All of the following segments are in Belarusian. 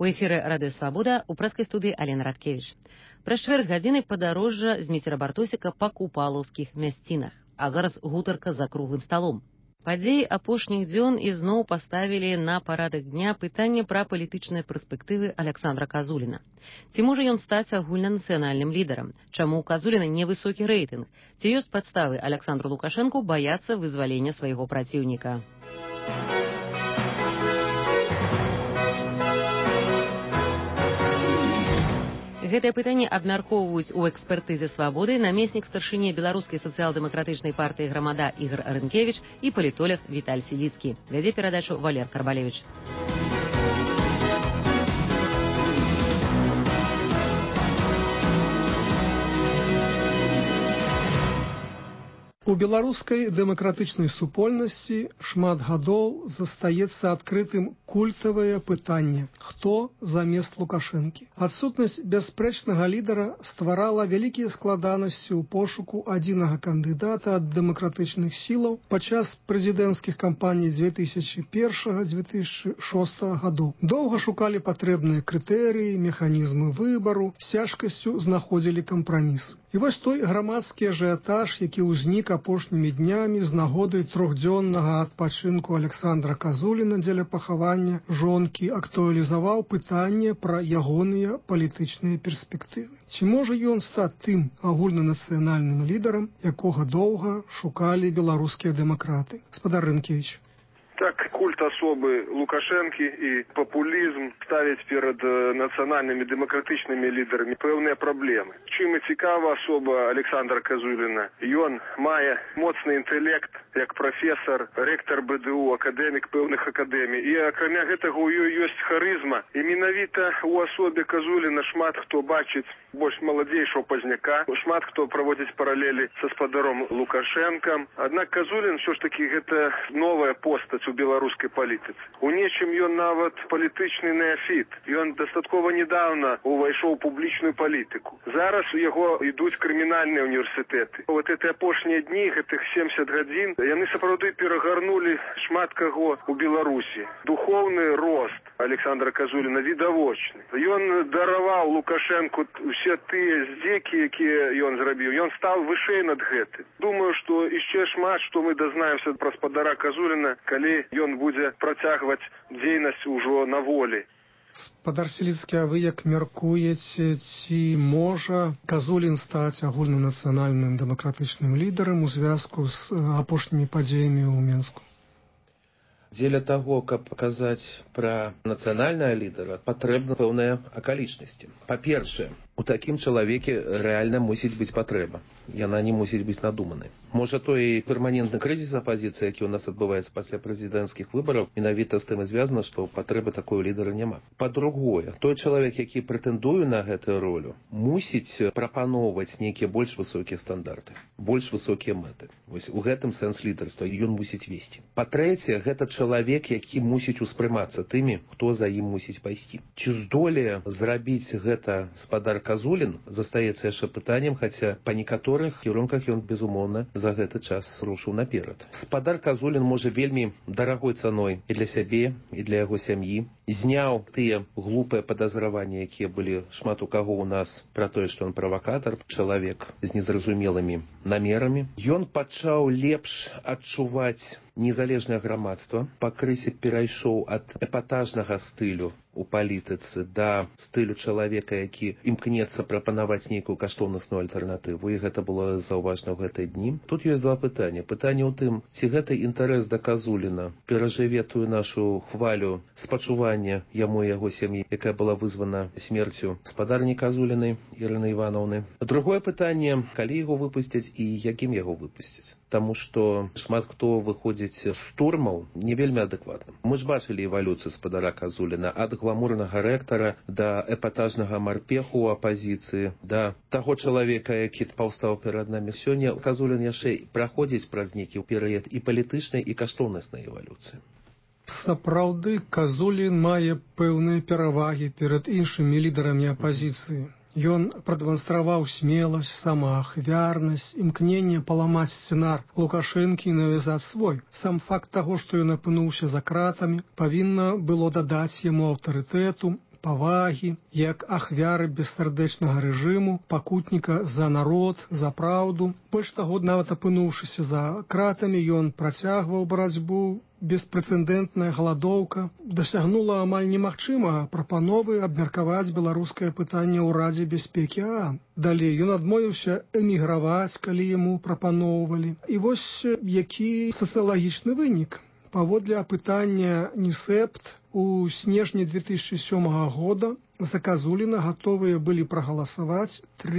У эфіры радыё Свабода, у прэскай студыі Алена Радкевіч. Праз чвэрць гадзіны падарожжа з Міцера Бартосіка па купалаўскіх мясцінах, а зараз гутарка за круглым сталом. Падзеі апошніх дзён ізноў паставілі на парадак дня пытанне пра палітычныя перспектывы Александра Казуліна. Ці можа ён стаць агульнанацыянальным лідарам? Чаму ў Казуліна невысокі рэйтынг? Ці ёсць падставы Александру Лукашэнку баяцца вызвалення свайго праціўніка? Гэтае пытанне абмяркоўваюць у экспертызе «Свабоды» намеснік старшыні беларускай сацыял-дэмакратычнай партыі «Грамада» Ігор Рынкевіч і палітолог Віталь Сіліцкі. Вядзе перадачу Валер Карбалевіч. У беларускай дэмакратычнай супольнасці шмат гадоў застаецца адкрытым культавае пытанне: хто замест Лукашэнкі? Адсутнасць бясспрэчнага лідара стварала вялікія складанасці ў пошуку адзінага кандыдата ад дэмакратычных сілаў падчас прэзідэнцкіх кампаній 2001-2006 гадоў. Доўга шукалі патрэбныя крытэрыі, механізмы выбару, з цяжкасцю знаходзілі кампраміс. І вось той грамадскі ажыятаж, які ўзнік апошнімі днямі з нагоды трохдзённага адпачынку Александра Казуліна дзеля пахавання жонкі, актуалізаваў пытанне пра ягоныя палітычныя перспектывы. Ці можа ён стаць тым агульнанацыянальным лідарам, якога доўга шукалі беларускія дэмакраты? Гаспадар Рынкевіч. Так, культ особы Лукашэнкі і папулізм ставяць перад нацыянальнымі дэмакратычнымі лідарамі пэўныя праблемы. Чым і цікава асоба Александра Казуліна? Ён мае моцны інтэлект, як прафесар, рэктар БДУ, акадэмік пэўных акадэмій. І акрамя гэтага ў ёй ёсць харызма. І менавіта ў асобе Казуліна шмат хто бачыць больш маладзейшого пазняка, шмат хто праводзіць паралелі са спадаром Лукашэнкам. Аднак Казулін ўсё ж такі гэта новая постаць у беларускай палітыцы. У нечым ён нават палітычны неафіт. Ён дастаткова недавно увайшоў у публічную палітыку. Зараз у яго ідуць крымінальныя універсітэты. Вот эти апошнія дні, гэтых 70 гадзін, яны сапраўды перагарнулі шмат каго у Беларусі. Духоўны рост Александра Казуліна відавочны. Ён дараваў Лукашэнку усе тыя здзекі, якія ён зрабіў. Ён стаў вышэй над гэтым. Думаю, што яшчэ шмат, што мы дазнаемся пра спадара Казуліна, калі ён будзе працягваць дзейнасць ужо на волі. Гаспадар Сіліцкі, а вы як мяркуеце, ці можа Казулін стаць агульнанацыянальным дэмакратычным лідарам у звязку з апошнімі падзеямі ў Мінску? Дзеля таго, каб казаць пра нацыянальнага лідара, патрэбна пэўныя акалічнасці. Па-першае, у такім чалавеке рэальна мусіць быць патрэба. Яна не мусіць быць надуманай. Можа, той перманентны крызіс апазіцыі, які ў нас адбываецца пасля прэзідэнцкіх выбараў, менавіта з тым і звязана, што патрэбы такой лідара няма. Па-другое, той чалавек, які прэтэндуе на гэтую ролю, мусіць прапаноўваць нейкія больш высокія стандарты, больш высокія мэты. Вось у гэтым сэнс лідарства, ён мусіць весці. Па-трэцяе, гэта чалавек, які мусіць успрымацца тымі, хто за ім мусіць пайсці. Ці здолее зрабіць гэта спадар Казулін, застаецца яшчэ пытаннем, хаця па некаторых кірунках ён, безумоўна, за гэты час рушыў наперад. Спадар Казулін можа вельмі дарагой цаной і для сябе, і для яго сям'і. Зняў тыя глупыя падазраванні, якія былі шмат у каго ў нас пра тое, што ён правакатар, чалавек з незразумелымі намерамі. Ён пачаў лепш адчуваць незалежнае грамадства, пакрысе перайшоў ад эпатажнага стылю у палітыцы да стылю чалавека, які імкнецца прапанаваць нейкую каштоўнасную альтэрнатыву, і гэта было заўважна ў гэтыя дні. Тут ёсць два пытання. Пытанне ў тым, ці гэты інтарэс да Казуліна перажыве тую нашу хвалю спачування яму і яго сям'і, якая была вызвана смерцю спадарні Казулінай Ірыны Івановны. Другое пытанне, калі яго выпусцяць і якім яго выпусцяць. Таму што шмат хто выходзіць з штурмаў не вельмі адэкватным. Мы ж бачылі эвалюцыю спадара Казуліна ад гламурнага рэктара да эпатажнага марпеху ў апазіцыі, да таго чалавека, які паўстаў перад намі. Сёння Казулін яшчэ праходзіць праз нейкі перыяд і палітычнай, і каштоўнаснай эвалюцыі. Сапраўды, Казулін мае пэўныя перавагі перад іншымі лідарамі апазіцыі. Ён прадэманстраваў смеласць, самаахвярнасць, імкненне паламаць сцэнар Лукашэнкі і навязаць свой. Сам факт таго, што ён апынуўся за кратамі, павінна было дадаць яму аўтарытэту, павагі, як ахвяры бессардэчнага рэжыму, пакутніка за народ, за праўду. Больш таго, нават апынуўшыся за кратамі, ён працягваў барацьбу. Беспрэцэдэнтная галадоўка дасягнула амаль немагчымага прапановы абмеркаваць беларускае пытанне ў Радзе бяспекі ААН. Далей ён адмовіўся эміграваць, калі яму прапаноўвалі. І вось які сацыялагічны вынік. Паводле апытання НІСЭПТ у снежні 2007 года за Казуліна гатовыя былі прагаласаваць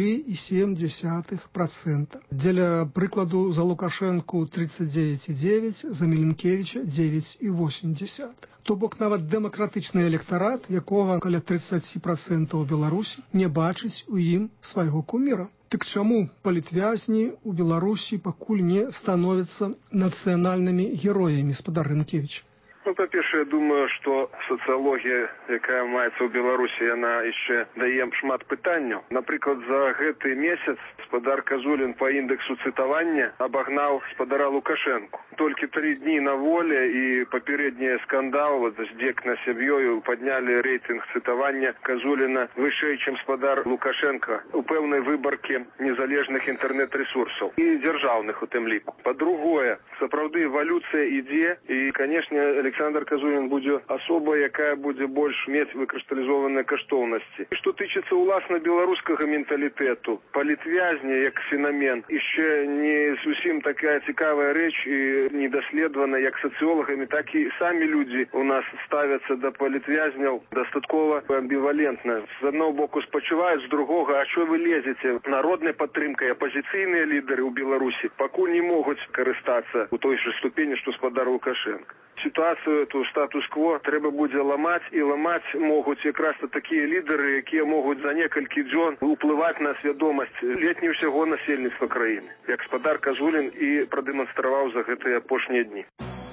3,7%. Дзеля прыкладу за Лукашэнку 39,9%, за Міленкевіча 9,8%. То бок нават дэмакратычны электарат, якога каля 30% у Беларусі, не бачыць у ім свайго куміра. Дык чаму палітвязні ў Беларусі пакуль не становяцца нацыянальнымі героямі, спадар Рынкевіч? Па-першае, я думаю, што сацыялогія, якая маецца ў Беларусі, яна яшчэ дае шмат пытанняў. Напрыклад, за гэты месяц спадар Казулін па індэксу цытавання абагнаў спадара Лукашэнку. Толькі 3 дні на воле і папярэдні скандал здзек над сям'ёю паднялі рэйтынг цытавання Казуліна вышэй, чым спадар Лукашэнка у пэўнай выбаркі незалежных інтэрнэт-рэсурсаў і дзяржаўных у тым ліку. Па-другое, сапраўды эвалюцыя ідзе і, канешне, Александр Казулін будзе асоба, якая будзе больш мець выкрысталізованыя каштоўнасці. І што тычыцца ўласна беларускага менталітэту, палітвязні як феномен, яшчэ не зусім такая цікавая рэч і недаследавана як сацыолагамі, так і самі людзі у нас ставяцца да палітвязняў дастаткова амбівалентна. З аднаго боку спачуваюць, з другога, а що вы лезеце? Народнай падтрымкай апазіцыйныя лідары ў Беларусі пакуль не могуць карыстацца у той жа ступені, што спадар Лукашэнка. Сітуацыю эту статус-кво трэба будзе ламаць, і ламаць могуць якраз такія лідары, якія могуць за некалькі дзён уплываць на свядомасць ледь не ўсяго насельніцтва краіны, як спадар Казулін і прадэманстраваў за гэтыя апошнія дні.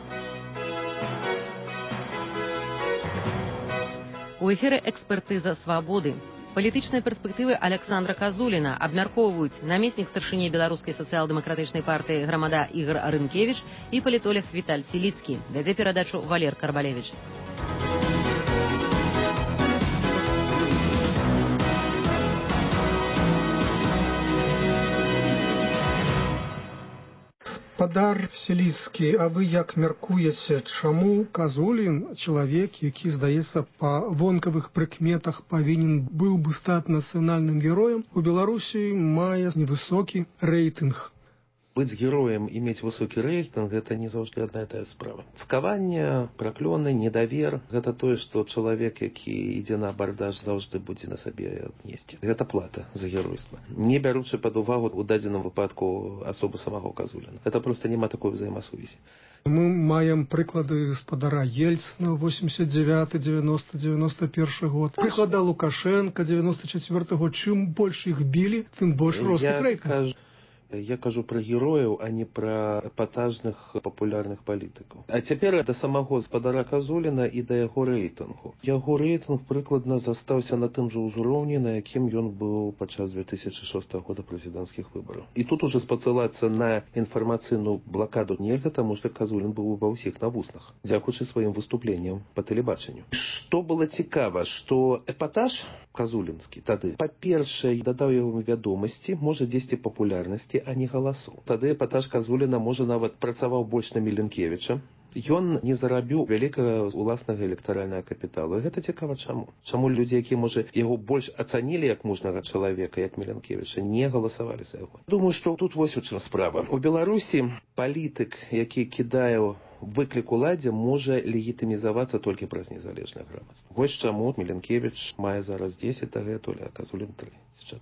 У эфіры «Экспертыза свабоды». Палітычныя перспектывы Александра Казуліна абмяркоўваюць намеснік старшыні беларускай сацыял-дэмакратычнай партыі «Грамада» Ігор Рынкевіч і палітолог Віталь Сіліцкі. Вядзе перадачу Валер Карбалевіч. Спадар Сіліцкі, а вы як мяркуеце, чаму Казулін, чалавек, які, здаецца, па вонкавых прыкметах павінен быў бы стаць нацыянальным героем, у Беларусі мае невысокі рэйтынг? Быць героем і мець высокі рэйтынг – гэта не заўжды адна і тая справа. Цкаванне, праклёны, недавер – гэта тое, што чалавек, які ідзе на абардаж, заўжды будзе на сабе несці. Гэта плата за геройства. Не бяручы пад увагу ў дадзеным выпадку асобу самого Казуліна. Гэта проста няма такой взаемасувязі. Мы маем прыклады спадара Ельцына 89, 90, 91 год. Прыклада Лукашэнка 94 год. Чым больш іх білі, тым больш рос іх рэйтынг. Я кажу пра герояў, а не пра эпатажных папулярных палітыкаў. А цяпер да самого спадара Казуліна і да яго рэйтынгу. Яго рэйтынг прыкладна застаўся на тым жа ўзроўні, на якім ён быў падчас 2006 года прэзідэнцкіх выбараў. І тут ужо спацылацца на інфармацыйную блакаду нельга, таму што Казулін быў ва ўсіх на вуснах, дзякуючы сваім выступленням па тэлебачанню. Што было цікава, што эпатаж казулінскі тады, па-першае, дадаў яму вядомасці, можа дзесьці папулярнасці, а не галасу. Тады эпатаж Казуліна, можа, нават працаваў больш на Міленкевіча. Ён не зарабіў вялікага уласнага электаральнага капіталу. І гэта цікава чаму. Чаму людзі, якія, можа, яго больш ацанілі як мужнага чалавека, як Міленкевіча, не галасавалі за яго. Думаю, што тут вось у чым справа. У Беларусі палітык, які кідае выклік уладзе, можа легітымізавацца толькі праз незалежнае грамадства. Вось чаму Міленкевіч мае зараз 10 дагэтуль, а Казулін 34.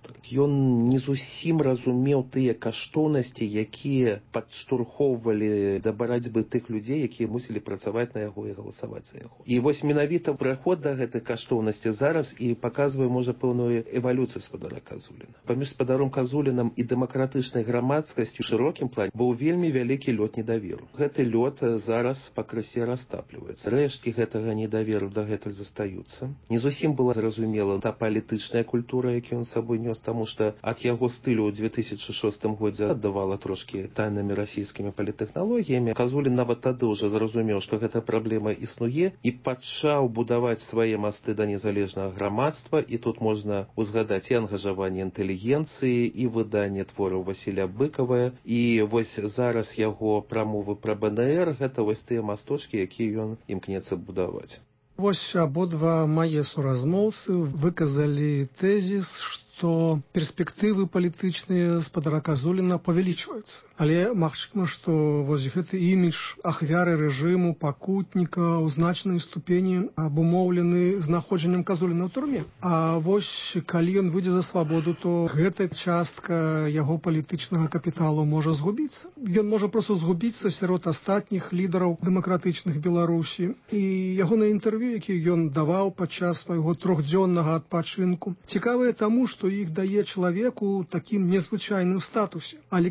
Ён не зусім разумеў тыя каштоўнасці, якія падштурхоўвалі да барацьбы тых людзей, якія мусілі працаваць на яго і галасаваць за яго. І вось менавіта прыход да гэтай каштоўнасці зараз і паказвае, можа, пэўную эвалюцыю спадара Казуліна. Паміж спадаром Казулінам і дэмакратычнай грамадскасцю ў шырокім плане быў вельмі вялікі лёд недаверу. Гэты лёд зараз пакрысе растапліваецца. Рэшткі гэтага недаверу дагэтуль застаюцца. Не зусім была зразумела та палітычная культура, якую ён сабой вынёс, таму што ад яго стылю ў 2006 годзе аддавала трошкі тайнымі расійскімі палітэхналогіямі. Казулін нават тады ўжо зразумеў, што гэта праблема існуе, і пачаў будаваць свае масты да незалежнага грамадства, і тут можна узгадаць і ангажаванне інтэлігенцыі, і выданне твораў Васіля Быкава, і вось зараз яго прамовы пра БНР – гэта вось тыя масточкі, якія ён імкнецца будаваць. Вось абодва мае суразмоўцы выказалі тэзіс, што перспектывы палітычныя спадара Казуліна павялічваюцца. Але магчыма, што вось гэты імідж ахвяры рэжыму, пакутніка ў значнай ступені абумоўлены знаходжаннем Казуліна ў турме. А вось калі ён выйдзе за свабоду, то гэта частка яго палітычнага капіталу можа згубіцца. Ён можа проста згубіцца сярод астатніх лідараў дэмакратычных Беларусі. І ягонае інтэрв'ю, які ён даваў падчас свайго 3-дзённага адпачынку, цікавае таму, што іх дае чалавеку такім незвычайным статусе. Але